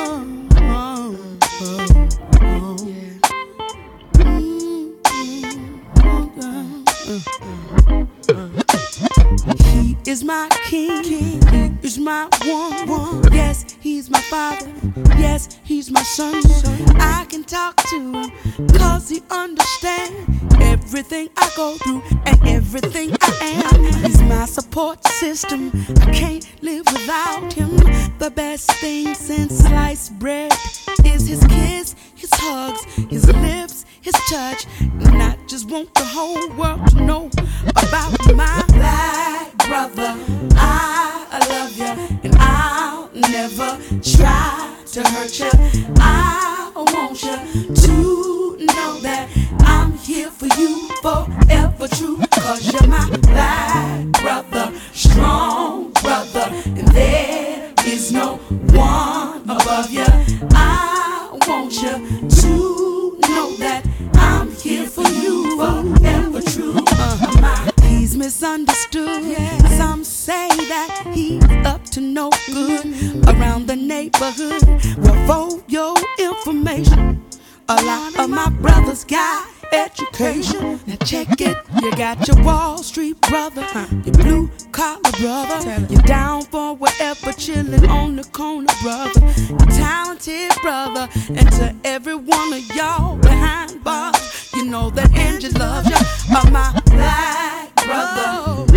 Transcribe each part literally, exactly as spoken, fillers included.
He is my king, he is my one, one. Yes, he's my father, yes, he's my son. I can talk to him, cause he understands everything I go through and everything I am. He's my support system, I can't live without him. The best thing since sliced bread is his kiss, his hugs, his lips, his touch. And I just want the whole world to know about my black brother. I love you and I'll never try to hurt you. I want you to know that I'm here for you forever true. Cause you're my black brother, strong brother, and there is no one above you. I want you to know that I'm here for you forever true. Uh, he's misunderstood. Yeah. Some say that he's up to no good around the neighborhood. Well, for your information, a lot of my brothers got education. Now check it. You got your Wall Street brother, huh? Your blue collar brother, you're down for whatever, chilling on the corner brother, your talented brother. And to every one of y'all behind bars, you know that Angie loves you. Oh, my black brother,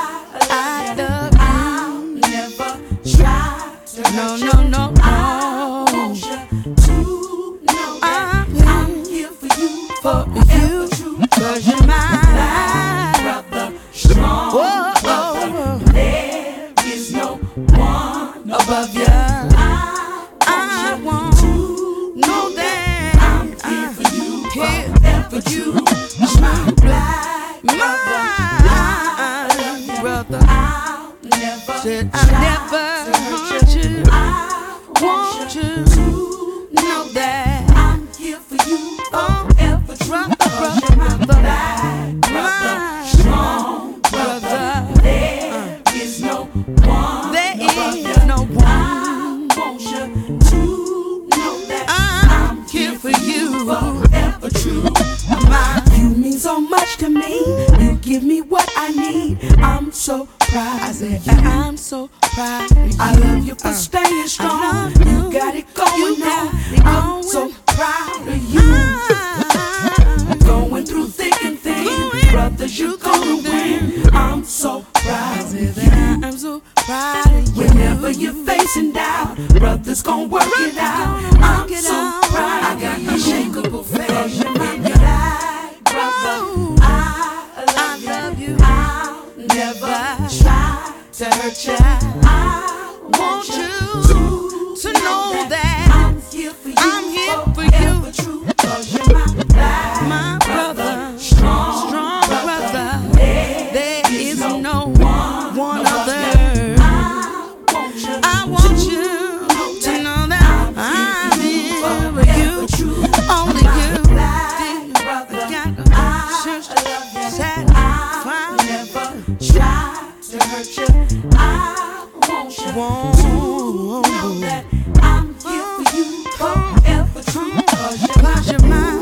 I love you. I'll never try to hurt no, you. No, no, no. I want you to know that I'm here for you, for you, cause you're my black brother, strong whoa, brother. Whoa, whoa. There is no one above you. I, I want to know that I'm here for you, here forever you. My black brother, my brother, I'll never, said I'll never hurt you. I want you to know that I'm here for you forever true. Brother, brother, black brother, strong brother, there is no one, there is no one. I want you to know that I'm here for you forever true. My, you mean so much to me. You give me what I need. I'm so proud. I said I'm so proud. I love you for staying strong. You got it going on. I'm so proud of you. Going through thick and thin, brothers, you gonna win. I'm so proud of you. I'm so proud of you. Whenever you're facing doubt, brothers gon' work it out. I'm so proud. I got unshakable faith. You're my black brother. I love you. I'll never try to hurt you. I want you to know that I'm here for you. I'm here for you. Cause you're my black my brother, strong, strong brother. There is no one other. I want you to know that I'm here for you. Only you. I'll never try to hurt you. I want you to know that I'm here for you forever true. Cause you're mine.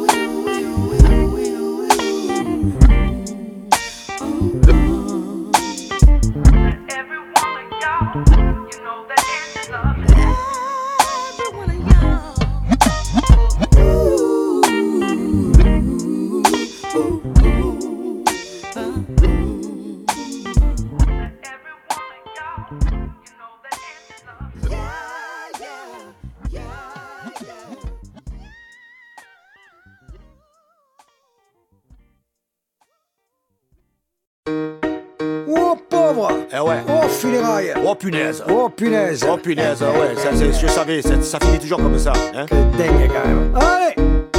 Every one of y'all, you know that Angie loves you. Every one of y'all. Oh pauvre! Eh ouais. Oh funérailles! Oh punaise! Oh punaise! Oh punaise, ouais, ça, c'est, je savais, ça, ça finit toujours comme ça, hein? Que dingue quand même! Allez!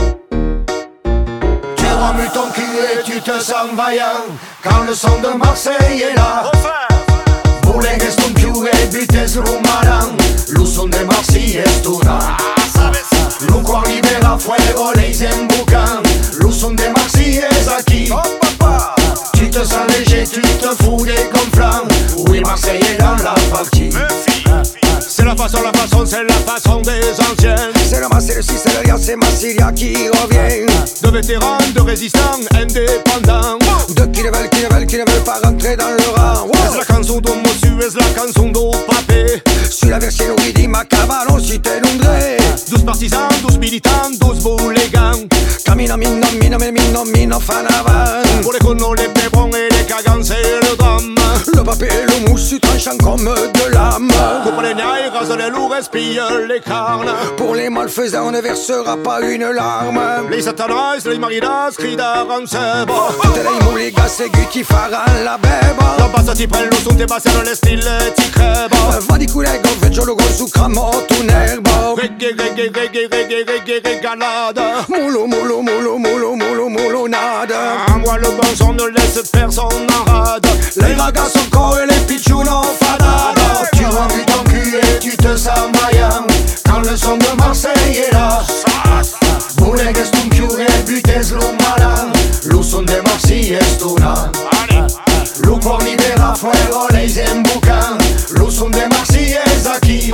Tu remues ton cul et tu te sens vaillant quand le son de Marseille est là. Bulegues ton cul et bites rumaran, lo son de Marseille est una. Lo cual libera fuego, les embucan, lo son de Marseille est aquí. Tu te sens léger, tu te fous des gonflants. Oui, Marseille est dans la partie. C'est la façon, la façon, c'est la façon des anciens. C'est le mas, c'est le si, c'est le ria, c'est Massilia qui revient. De vétérans, de résistants, indépendants. De qui ne veulent, qui ne veulent, qui ne veulent pas rentrer dans le rang. Wow. Es la canzone d'un mossu, es la canzone d'un papé. Sur la versione di Macabano si te inondré. Douze partisans, douze militants, douze boulégans. Camino, mino, mino, mino, mino, fan avant. Pour les connos, les pébrons et les cagans, c'est le drame. Le papier et le moussu tranchant comme de l'âme. Coupe les niais, rase les loups, respire les carnes. Pour les malfaisants, on ne versera pas une larme. Les satanas, les marinas, crient d'arancebo. Tutte le mouligas e gutti faranno la beba. La bassa ti prende, lo son te bassano le stille ti creba. Va di culego, veggio lo su cramoto un'erba. Reggae, reggae, reggae, reggae, reggae, regalada. Moulou, moulou, moulou, moulou, moulou, moulou, nada. À moi le bon son ne laisse personne en rade. Les ragas sont corps et les pichounos fanada. Tu remplis ton cul et tu te sens vaillant quand le son de Marseille est là. Bulegues tu chiure e butes l'umana. Lo son de Marseille est una. Lo cuor libera fuego, les embucan. Lo son de Marseille est aquí.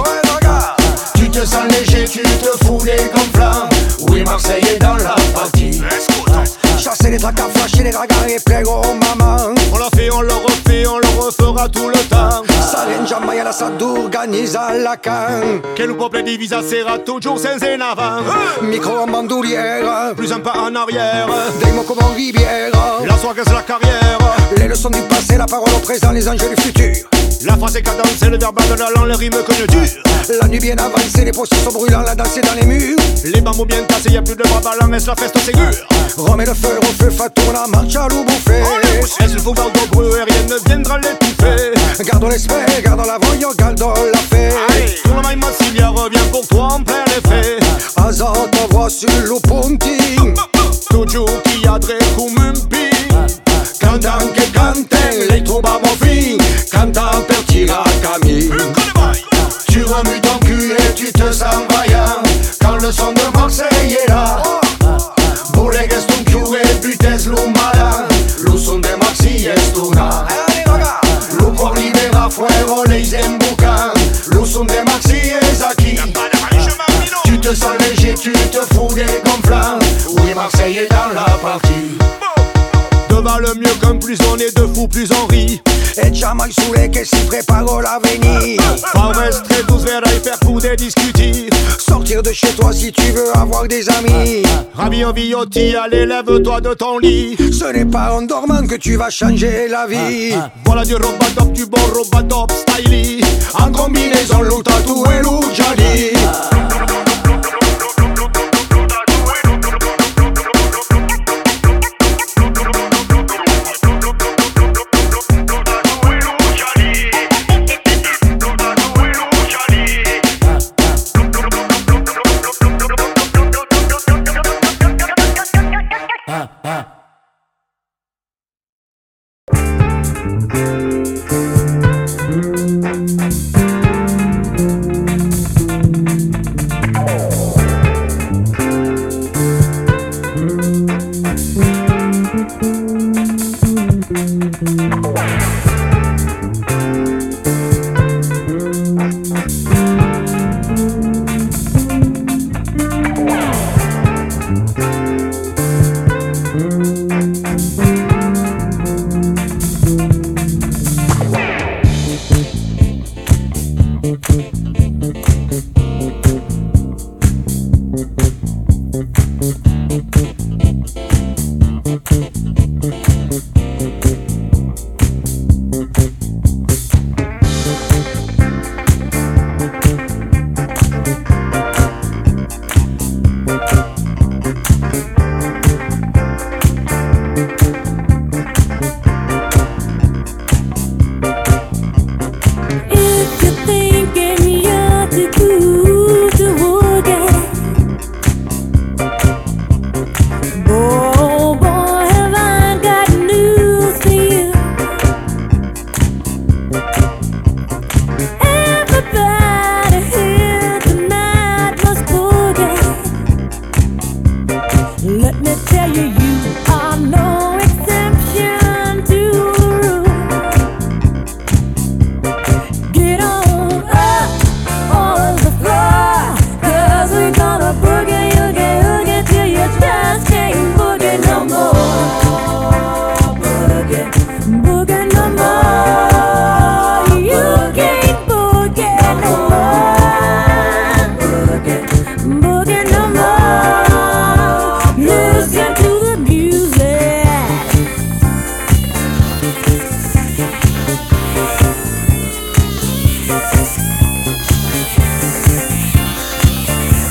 Tu te sens léger, tu te fous des gonflants. Oui, Marseille est dans la partie. Chasser les tracas, flasher les ragas et plaire aux mamans. On l'a fait, on le refait, on le refera tout le temps. Salengia mai alla s'organizza la can. Che le peuple divisa sera toujours sans en avant. Micro en bandoulière, Plus un pas en arrière. des mots comme en rivière. La soirée c'est la carrière. Les leçons du passé, la parole au présent, les enjeux du futur. La phrase est cadencée, le verbal de la langue, les rimes conjonctures. La nuit bien avancée, les processions brûlants, la danse dans les murs. Les bambous bien tassés, y'a plus de bras ballants, laisse la feste sécure. Rome et le feu, au feu, fatourna, marche à l'eau bouffée. Est-ce qu'il faut voir de bruit et rien ne viendra l'étouffer. Gardons l'esprit, gardons la voix, gardons la fée. Tout le maille Massilia revient pour toi en plein effet. Azoto voix sur le ponting. Toujours qui a dré comme un ping. Cantan che canten, les trouvamos fin. Cantan per tirar Camille. Tu remues ton cul et tu te sens vaillant quand le son de Marseille est là. Bulegues tu chiure e butes l'umana. Lo son de Marseille est una. Lo cuor libera fuego, les embucan. Lo son de Marseille est aquí. Tu te sens léger, tu te fous des gonflants. Oui, Marseille est dans la partie. Devant le mieux qu'un plus on est de fous, plus on rit. Et jamais saoulé que si prépare l'avenir. Pas rester tous vers et faire pour des discuter. Sortir de chez toi si tu veux avoir des amis. Ravi en viotti, allez lève-toi de ton lit. Ce n'est pas en dormant que tu vas changer la vie. Voilà du robadop, du bon robadop styly. En combinaison, l'eau tatou et l'eau jali.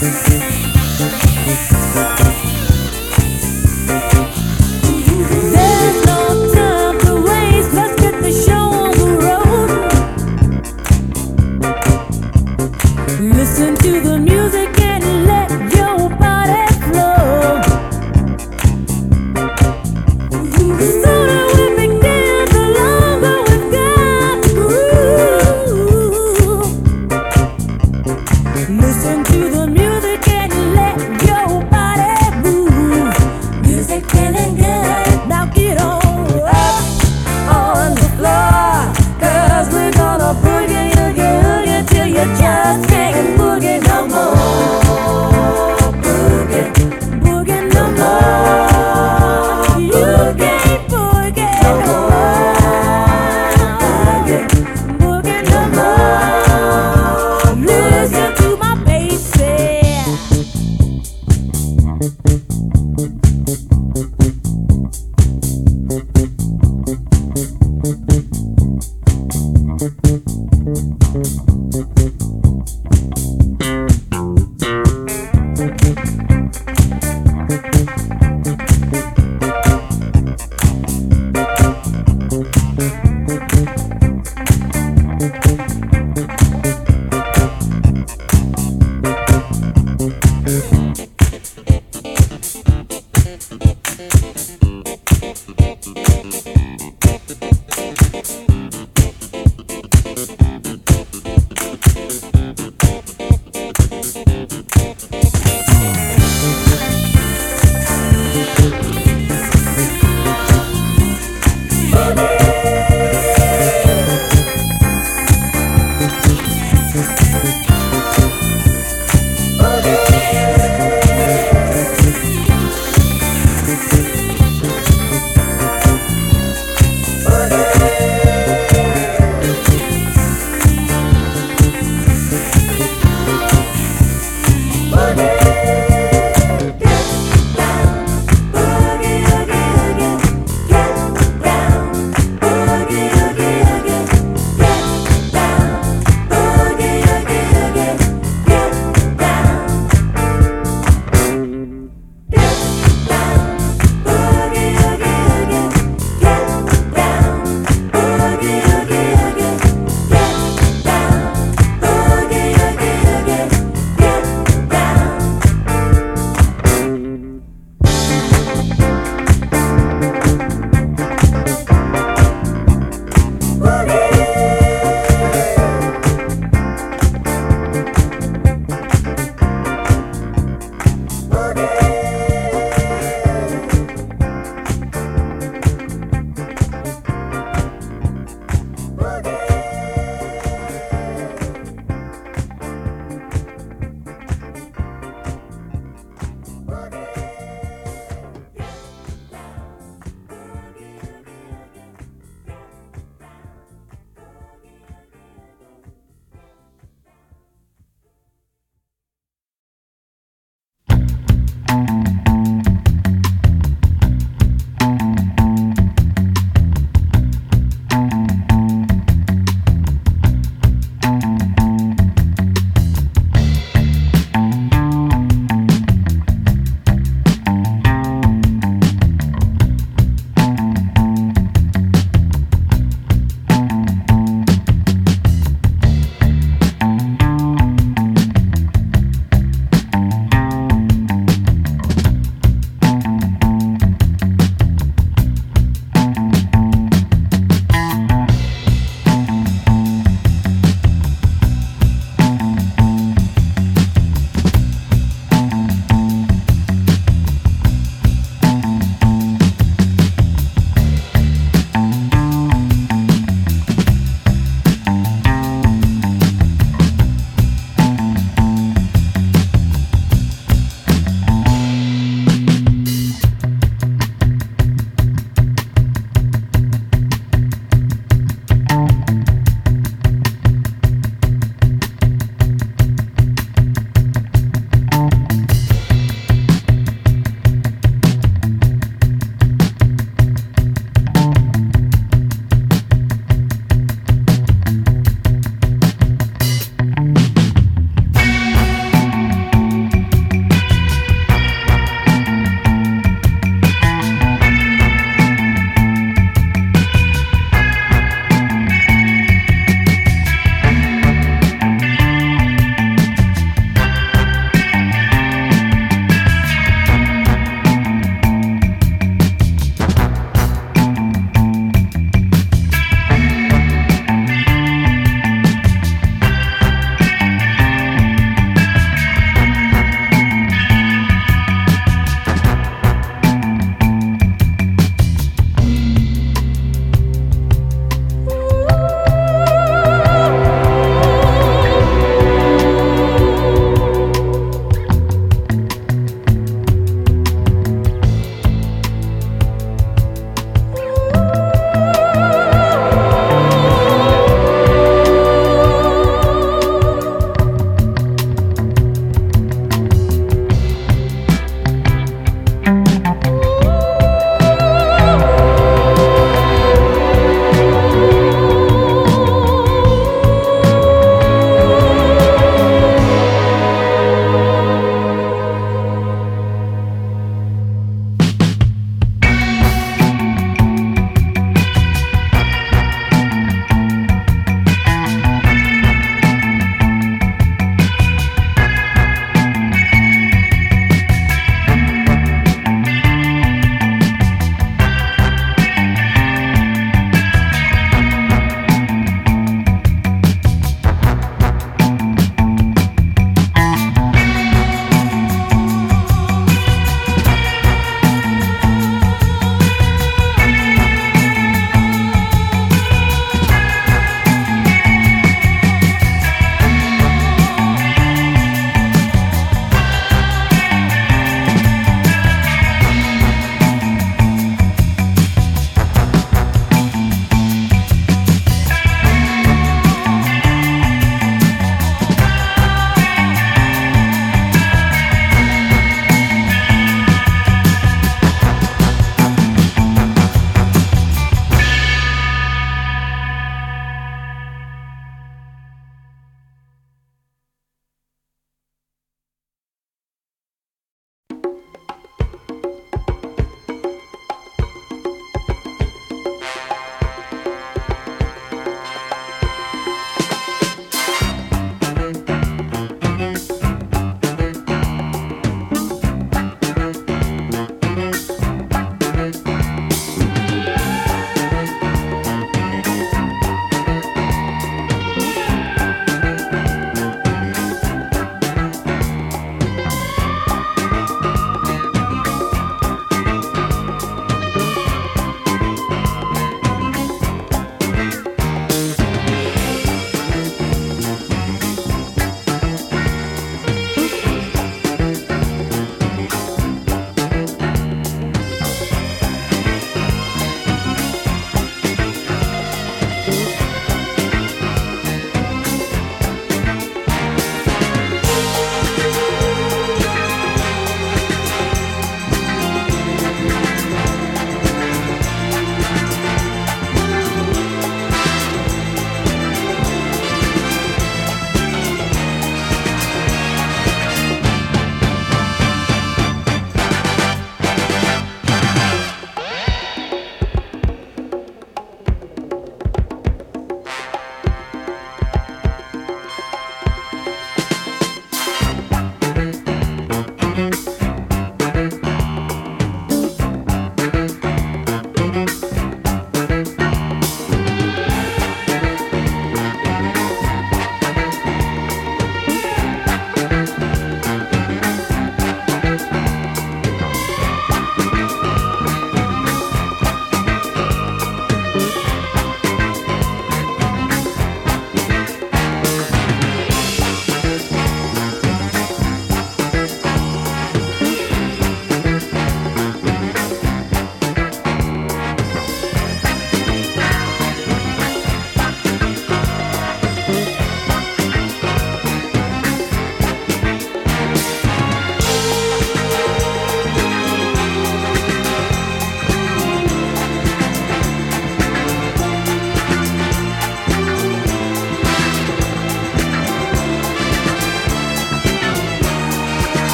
Listen to the music.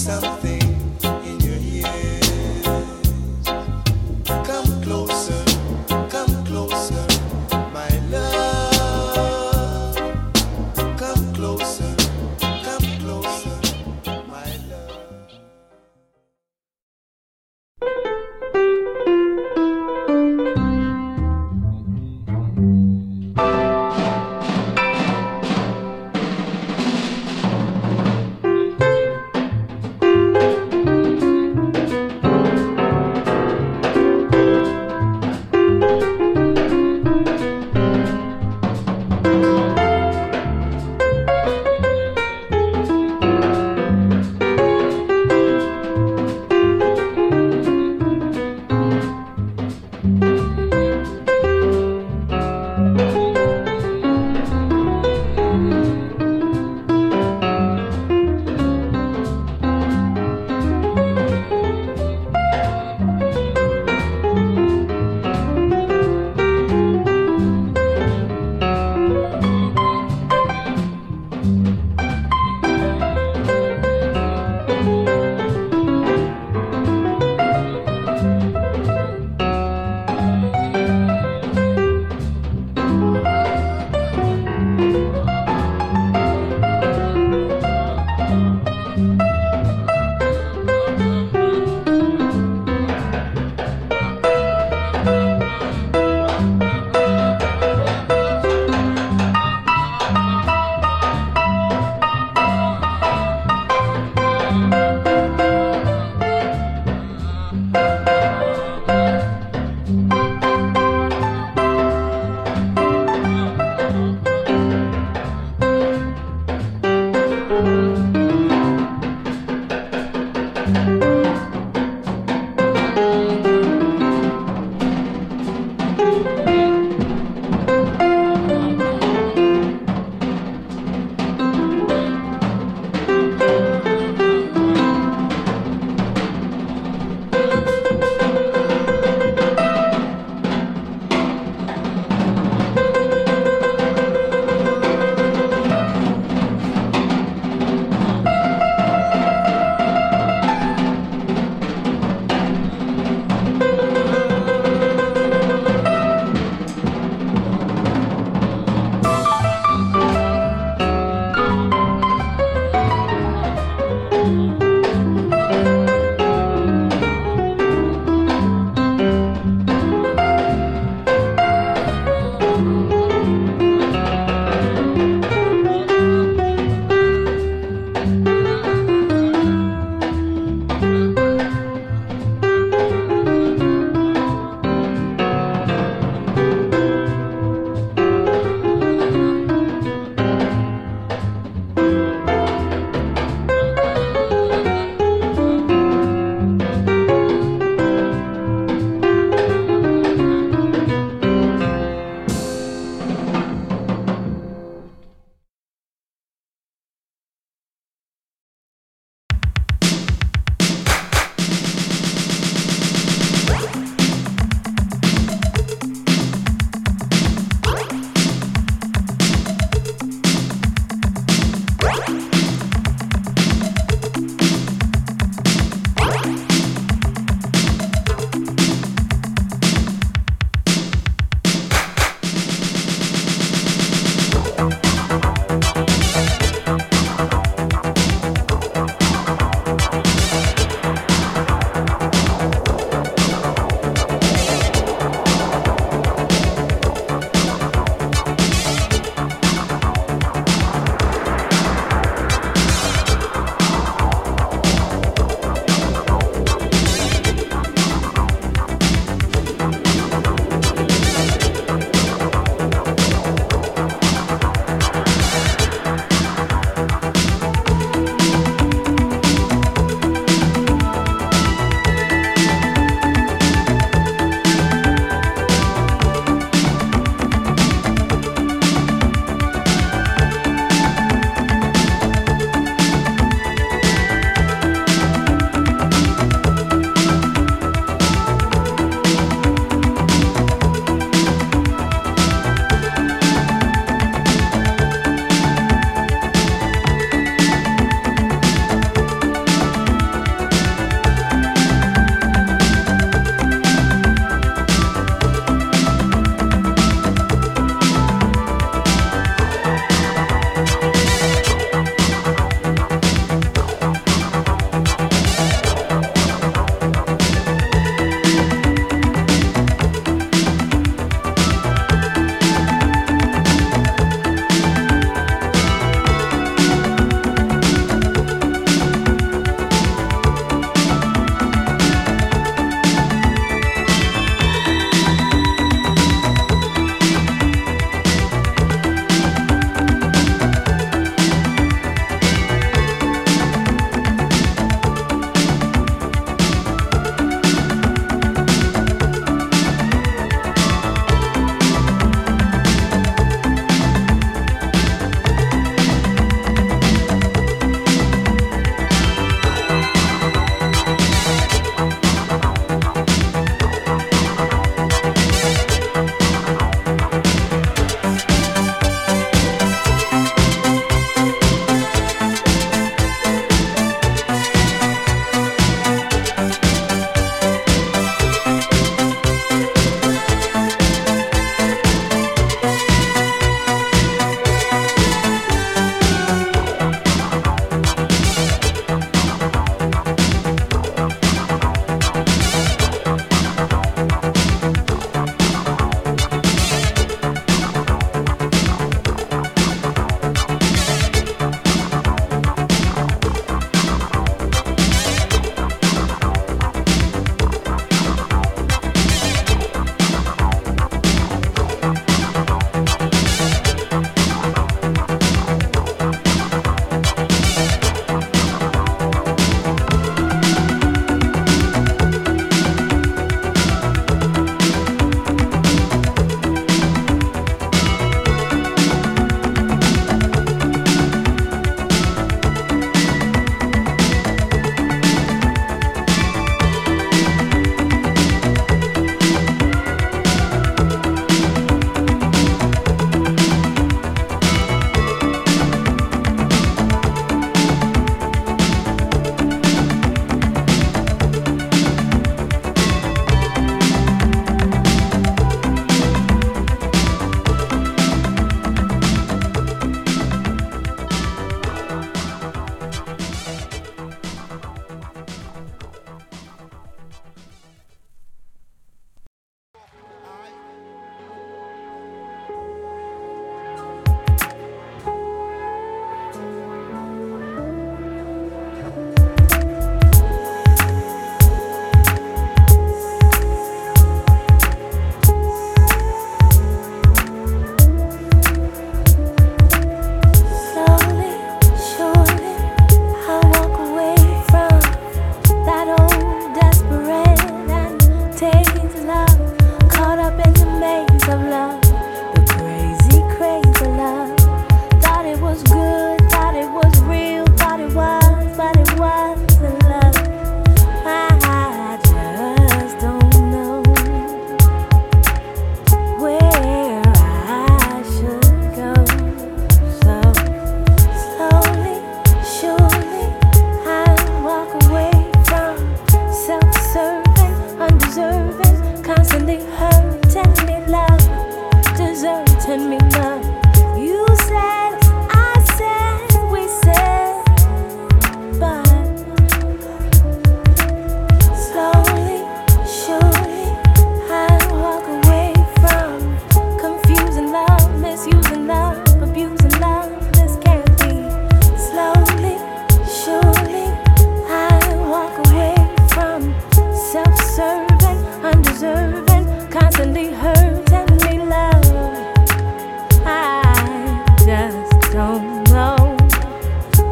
something in your ears. Come closer, come closer, my love. Come closer, come closer, my love.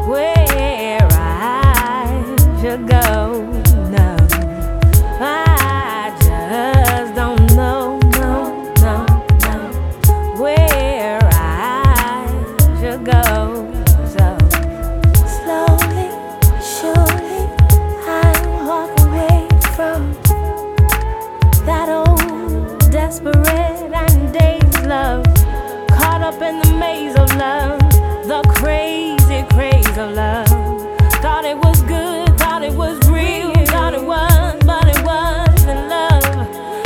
where I should go. No, I just don't know, no, no, no, where I should go. So slowly, surely, I walk away from that old desperate and dazed love, caught up in the maze of love, the crazy craze of love. Thought it was good, thought it was real, thought it was, but it wasn't love.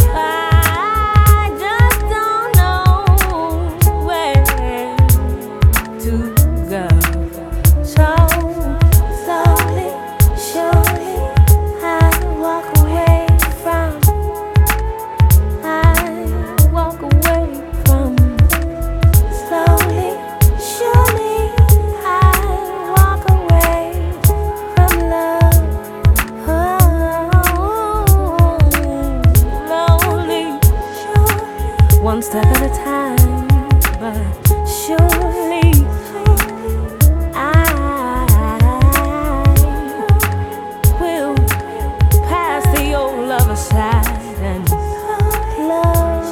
I just don't know where to go. So slowly, surely, I walk away from, I walk away from, slowly, surely, I walk away from love. Oh, slowly, surely, one step at a time, but surely I will pass the old love aside and love.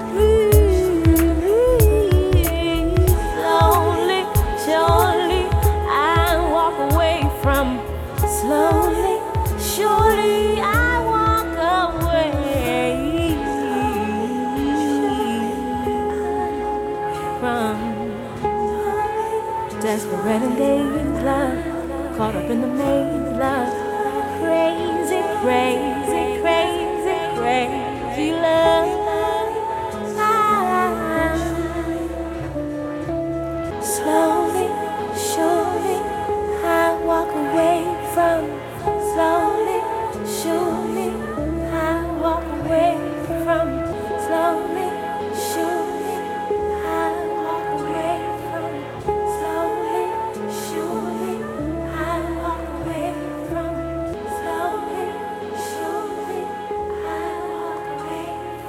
Slowly, surely, I walk away from. Slowly, surely, I walk away from desperate and dazed love, caught up in the maze love, crazy, crazy, crazy, crazy love. Slowly, surely, I walk away from. Slowly, surely, I walk away from. Slowly, surely, I walk away from. Slowly, surely, I walk away from. Slowly, surely, I walk away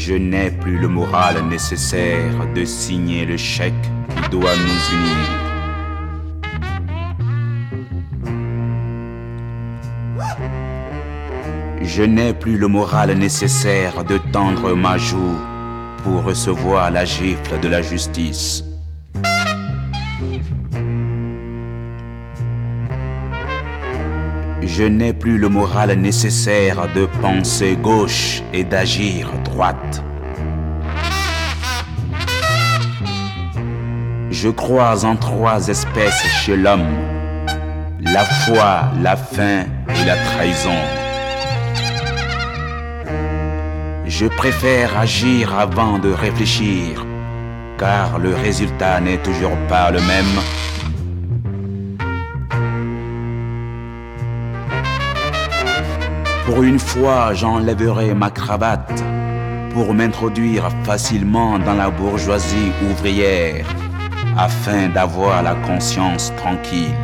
Je n'ai plus le moral nécessaire de signer le chèque qui doit nous unir. Je n'ai plus le moral nécessaire de tendre ma joue pour recevoir la gifle de la justice. Je n'ai plus le moral nécessaire de penser gauche et d'agir droite. Je crois en trois espèces chez l'homme: la foi, la faim et la trahison. Je préfère agir avant de réfléchir, car le résultat n'est toujours pas le même. Pour une fois, j'enlèverai ma cravate pour m'introduire facilement dans la bourgeoisie ouvrière, afin d'avoir la conscience tranquille.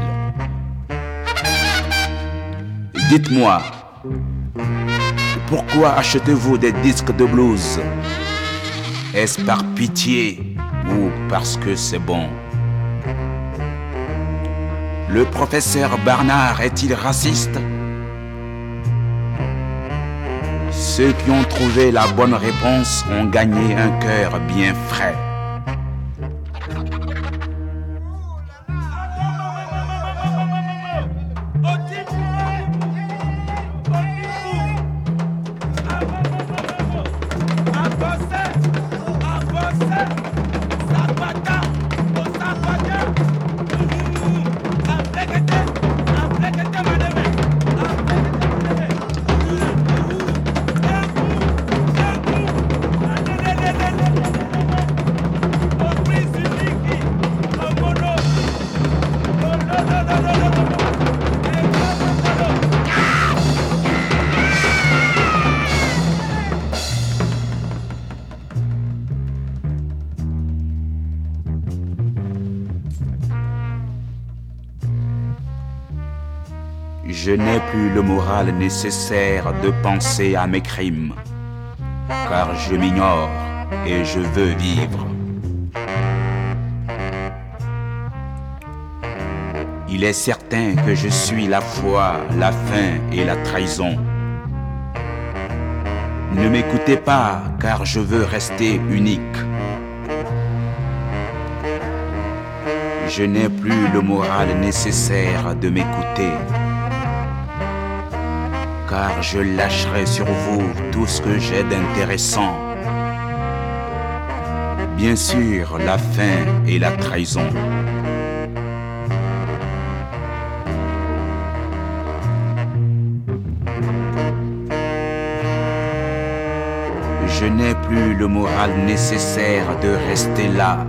Dites-moi, pourquoi achetez-vous des disques de blues? Est-ce par pitié ou parce que c'est bon? Le professeur Barnard est-il raciste? Ceux qui ont trouvé la bonne réponse ont gagné un cœur bien frais. Je n'ai plus le moral nécessaire de penser à mes crimes, car je m'ignore et je veux vivre. Il est certain que je suis la foi, la faim et la trahison. Ne m'écoutez pas, car je veux rester unique. Je n'ai plus le moral nécessaire de m'écouter, car je lâcherai sur vous tout ce que j'ai d'intéressant. Bien sûr, la faim et la trahison. Je n'ai plus le moral nécessaire de rester là,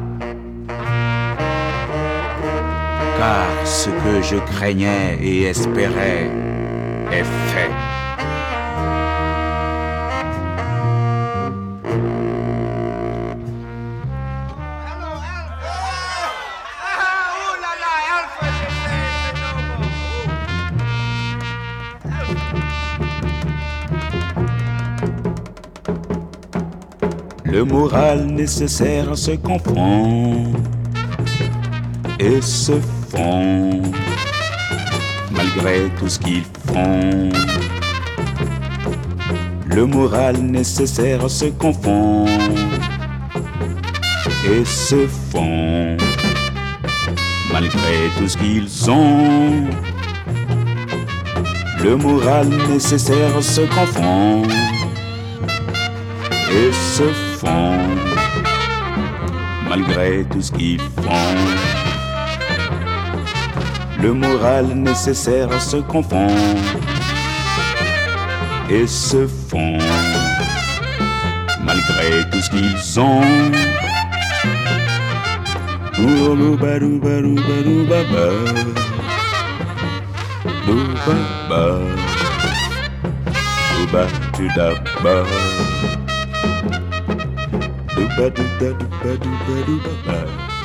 car ce que je craignais et espérais est fait. Le moral nécessaire se confond et se fond malgré tout ce qu'ils font. Le moral nécessaire se confond et se fond malgré tout ce qu'ils ont. Le moral nécessaire se confond et se font malgré tout ce qu'ils font. Le moral nécessaire se confond et se font malgré tout ce qu'ils ont. Ba do ba do ba do ba do ba.